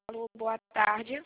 Alô, boa tarde.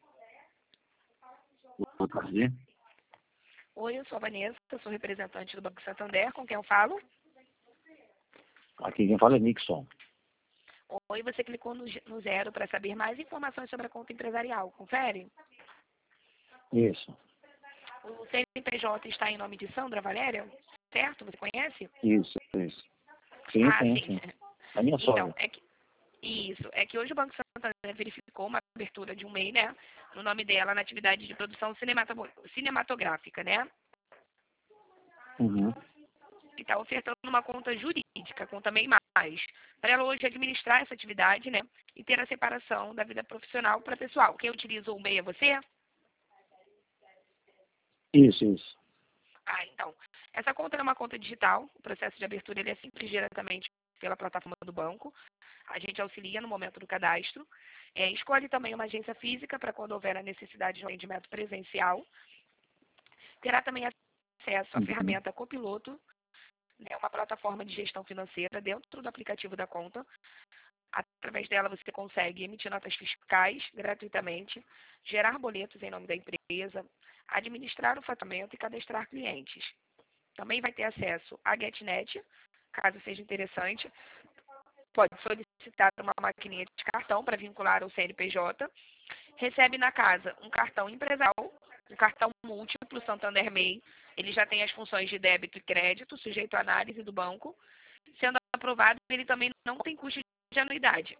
Boa tarde. Oi, eu sou a Vanessa, sou representante do Banco Santander, com quem eu falo? Aqui quem fala é Nixon. Oi, você clicou no zero para saber mais informações sobre a conta empresarial, confere? Isso, O CNPJ está em nome de Sandra Valéria, certo? Você conhece? isso. Sim, Ah, sim, sim. sim. É minha Então, sogra. é que hoje o Banco Santander verificou uma abertura de um MEI, né, no nome dela na atividade de produção cinematográfica, né? Uhum. Que está ofertando uma conta jurídica, conta MEI+, para ela hoje administrar essa atividade, né, e ter a separação da vida profissional para pessoal. Quem utiliza o MEI é você? Isso. Ah, então. Essa conta é uma conta digital. O processo de abertura ele é simples diretamente pela plataforma do banco. A gente auxilia no momento do cadastro. Escolhe também uma agência física para quando houver a necessidade de um atendimento presencial. Terá também acesso à Uhum. ferramenta Copiloto, né, uma plataforma de gestão financeira dentro do aplicativo da conta. Através dela você consegue emitir notas fiscais gratuitamente, gerar boletos em nome da empresa, administrar o faturamento e cadastrar clientes. Também vai ter acesso à GetNet, caso seja interessante. Pode solicitar uma maquininha de cartão para vincular ao CNPJ. Recebe na casa um cartão empresarial, um cartão múltiplo Santander MEI. Ele já tem as funções de débito e crédito, sujeito à análise do banco. Sendo aprovado, ele também não tem custo de anuidade.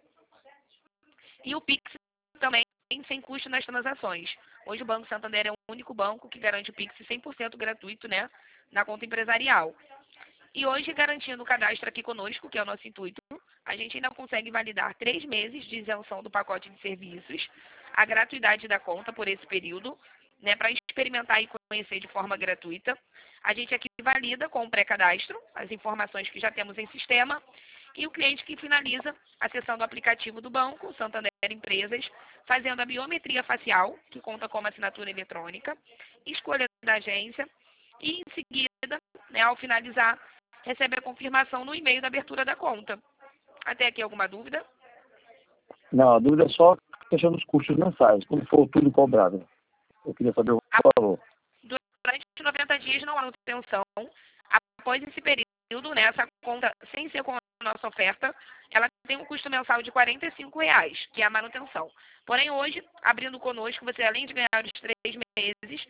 E o Pix também sem custo nas transações. Hoje o Banco Santander é o único banco que garante o Pix 100% gratuito, né, na conta empresarial. E hoje, garantindo o cadastro aqui conosco, que é o nosso intuito, a gente ainda consegue validar 3 meses de isenção do pacote de serviços, a gratuidade da conta por esse período, né, para experimentar e conhecer de forma gratuita. A gente aqui valida com o pré-cadastro as informações que já temos em sistema e o cliente que finaliza acessando o aplicativo do banco, Santander Empresas, fazendo a biometria facial, que conta como assinatura eletrônica, escolha da agência e, em seguida, né, ao finalizar, recebe a confirmação no e-mail da abertura da conta. Até aqui alguma dúvida? Não, a dúvida é só a questão dos custos mensais, como for tudo cobrado. Eu queria saber o valor. Durante 90 dias não há manutenção. Após esse período, né, essa conta, sem ser com a nossa oferta, ela tem um custo mensal de R$ 45, que é a manutenção. Porém, hoje, abrindo conosco, você, além de ganhar os 3 meses,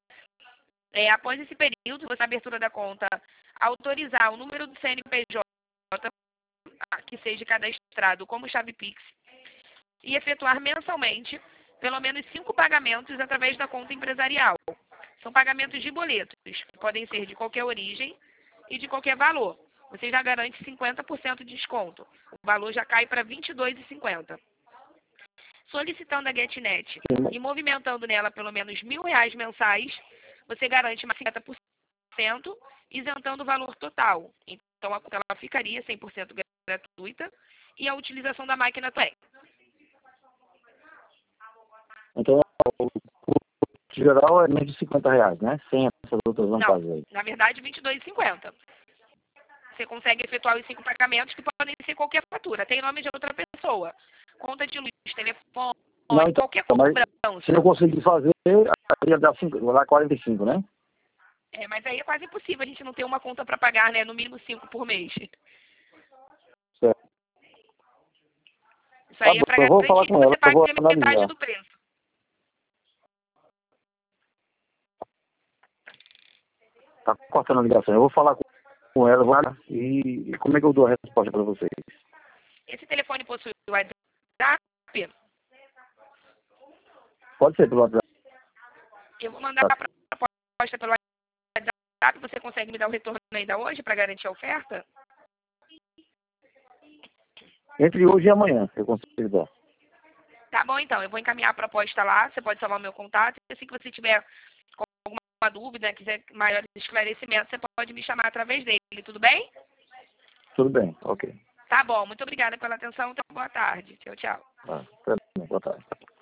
após esse período, você, na abertura da conta, autorizar o número do CNPJ que seja cadastrado como chave Pix e efetuar mensalmente pelo menos 5 pagamentos através da conta empresarial. São pagamentos de boletos, que podem ser de qualquer origem e de qualquer valor. Você já garante 50% de desconto. O valor já cai para R$ 22,50. Solicitando a GetNet e movimentando nela pelo menos R$ 1.000 mensais, você garante mais 50%, isentando o valor total. Então, a conta ela ficaria 100% gratuita e a utilização da máquina também. Então, o custo geral é menos de R$ 50, né? Sem essas outras vantagens aí. Na verdade, R$ 22,50. Você consegue efetuar os 5 pagamentos que podem ser qualquer fatura. Tem nome de outra pessoa. Conta de luz, telefone, Não, então, qualquer mas cobrança. se eu conseguir fazer, aí ia dar 5, vou dar 45, né? Mas aí é quase impossível a gente não ter uma conta para pagar, né? No mínimo 5 por mês. Certo. Isso aí é para Eu vou falar garantir que com ela, você eu pague vou a metade analisar. do preço. Tá cortando a ligação. Eu vou falar com ela e como é que eu dou a resposta para vocês? Esse telefone possui o WhatsApp. Pode ser pelo WhatsApp. Eu vou mandar a proposta pelo WhatsApp. Você consegue me dar o retorno ainda hoje para garantir a oferta? Entre hoje e amanhã, eu consigo dar. Tá bom, então. Eu vou encaminhar a proposta lá. Você pode salvar o meu contato. E assim que você tiver alguma dúvida, quiser maiores esclarecimentos, você pode me chamar através dele. Tudo bem? Tudo bem, ok. Tá bom. Muito obrigada pela atenção. Então, boa tarde. Tchau, tchau. Boa tarde.